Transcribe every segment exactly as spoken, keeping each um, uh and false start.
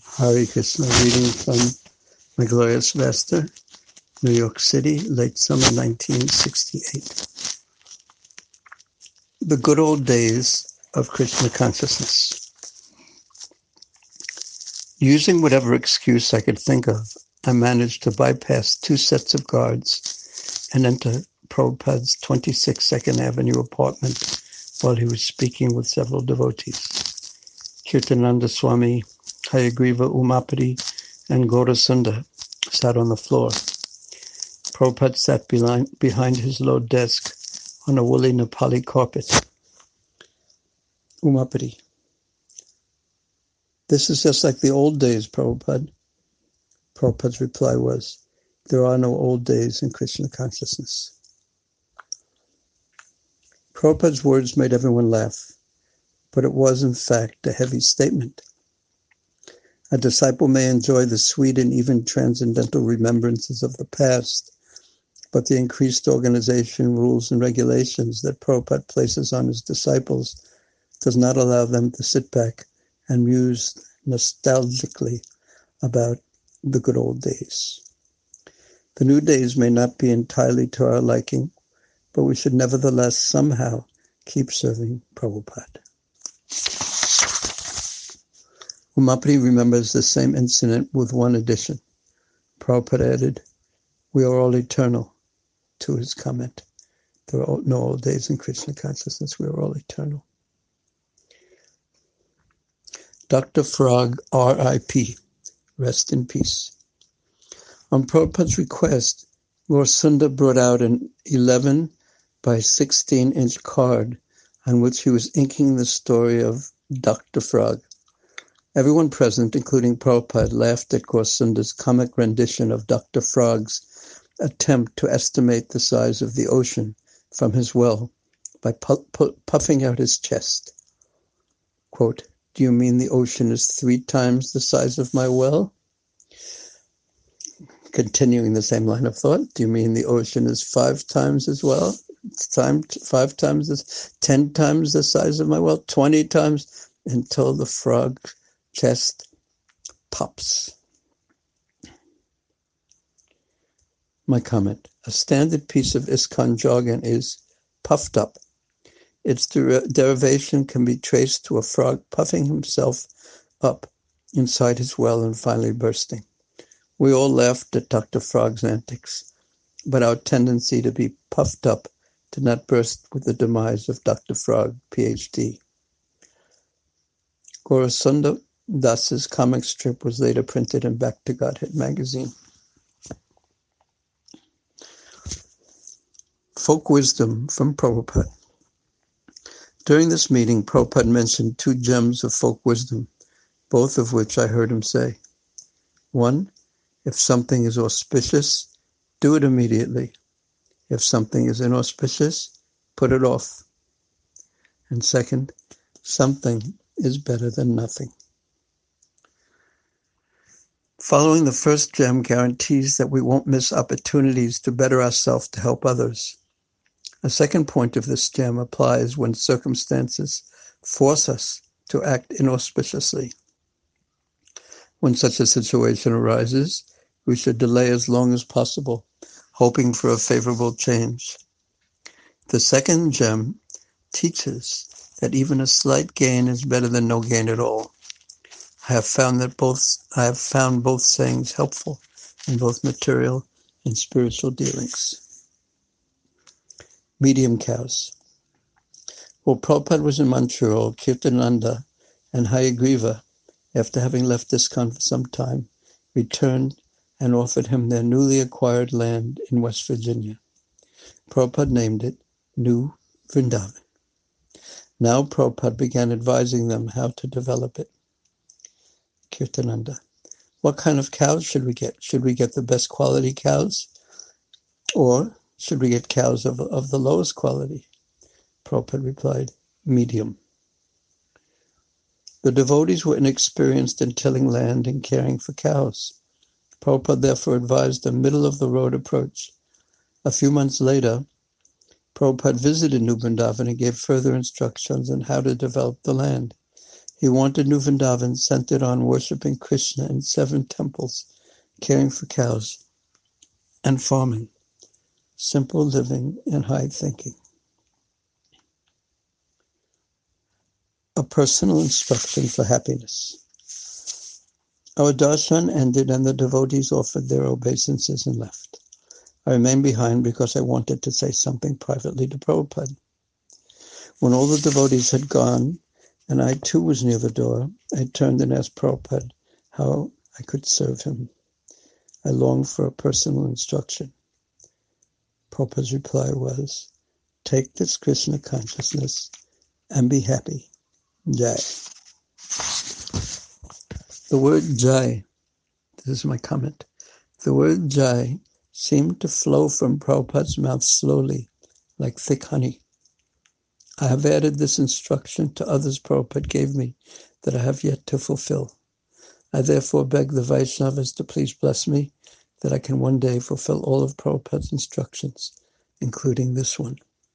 Hare Krishna, reading from My Glorious Master, New York City, late summer nineteen sixty-eight. The good old days of Krishna consciousness. Using whatever excuse I could think of, I managed to bypass two sets of guards and enter Prabhupada's twenty-six Second Avenue apartment while he was speaking with several devotees. Kirtananda Swami, Hayagriva Umapati, and Gaurasunda sat on the floor. Prabhupada sat behind, behind his low desk on a woolly Nepali carpet. Umapati: "This is just like the old days, Prabhupada." Prabhupada's reply was, "There are no old days in Krishna consciousness." Prabhupada's words made everyone laugh, but it was in fact a heavy statement. A disciple may enjoy the sweet and even transcendental remembrances of the past, but the increased organization, rules, and regulations that Prabhupada places on his disciples does not allow them to sit back and muse nostalgically about the good old days. The new days may not be entirely to our liking, but we should nevertheless somehow keep serving Prabhupada. Umapati remembers the same incident with one addition. Prabhupada added, "We are all eternal," to his comment. There are no old days in Krishna consciousness. We are all eternal. Doctor Frog, R I P Rest in peace. On Prabhupada's request, Gaurasunda brought out an eleven by sixteen inch card on which he was inking the story of Doctor Frog. Everyone present, including Prabhupada, laughed at Gaurasunda's comic rendition of Doctor Frog's attempt to estimate the size of the ocean from his well by pu- pu- puffing out his chest. Quote, "Do you mean the ocean is three times the size of my well?" Continuing the same line of thought, "Do you mean the ocean is five times as well? It's time, five times this, ten times the size of my well, twenty times," until the frog chest pops. My comment: a standard piece of ISKCON jargon is puffed up. Its der- derivation can be traced to a frog puffing himself up inside his well and finally bursting. We all laughed at Doctor Frog's antics, but our tendency to be puffed up did not burst with the demise of Doctor Frog, P H D. Gaurasunda Das's comic strip was later printed in Back to Godhead magazine. Folk wisdom from Prabhupada. During this meeting, Prabhupada mentioned two gems of folk wisdom, both of which I heard him say. One, if something is auspicious, do it immediately. If something is inauspicious, put it off. And second, something is better than nothing. Following the first gem guarantees that we won't miss opportunities to better ourselves to help others. A second point of this gem applies when circumstances force us to act inauspiciously. When such a situation arises, we should delay as long as possible, hoping for a favorable change. The second gem teaches that even a slight gain is better than no gain at all. I have found that both I have found both sayings helpful in both material and spiritual dealings. Medium cows. While Prabhupada was in Manchurol, Kirtananda and Hayagriva, after having left ISKCON for some time, returned and offered him their newly acquired land in West Virginia. Prabhupada named it New Vrindavan. Now Prabhupada began advising them how to develop it. Kirtananda: what kind of cows should we get? Should we get the best quality cows? Or should we get cows of, of the lowest quality? Prabhupada replied, medium. The devotees were inexperienced in tilling land and caring for cows. Prabhupada therefore advised a middle-of-the-road approach. A few months later, Prabhupada visited New Vrindavan and gave further instructions on how to develop the land. He wanted New Vrindavan centered on worshipping Krishna in seven temples, caring for cows, and farming. Simple living and high thinking. A personal instruction for happiness. Our darshan ended and the devotees offered their obeisances and left. I remained behind because I wanted to say something privately to Prabhupada. When all the devotees had gone, and I too was near the door, I turned and asked Prabhupada how I could serve him. I longed for a personal instruction. Prabhupada's reply was, take this Krishna consciousness and be happy. Jai. The word Jai, this is my comment, the word Jai seemed to flow from Prabhupada's mouth slowly, like thick honey. I have added this instruction to others Prabhupada gave me that I have yet to fulfill. I therefore beg the Vaishnavas to please bless me that I can one day fulfill all of Prabhupada's instructions, including this one.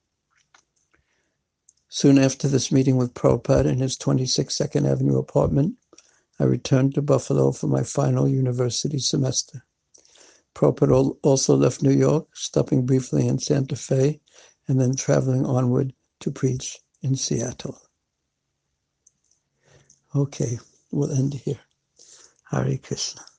Soon after this meeting with Prabhupada in his twenty-six Second Avenue apartment, I returned to Buffalo for my final university semester. Prabhupada also left New York, stopping briefly in Santa Fe, and then traveling onward to preach in Seattle. Okay, we'll end here. Hare Krishna.